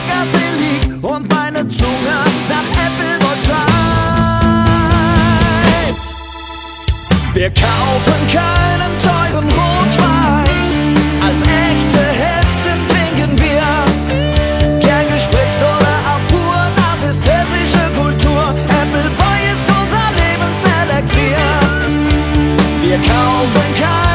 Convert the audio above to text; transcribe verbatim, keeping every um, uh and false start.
Sackgasse lieg und meine Zunge nach Appleboy schreit. Wir kaufen keinen teuren Rotwein, als echte Hessen trinken wir. Gern gespritzt oder auch pur, das ist hessische Kultur. Appleboy ist unser Lebenselixier. Wir kaufen keinen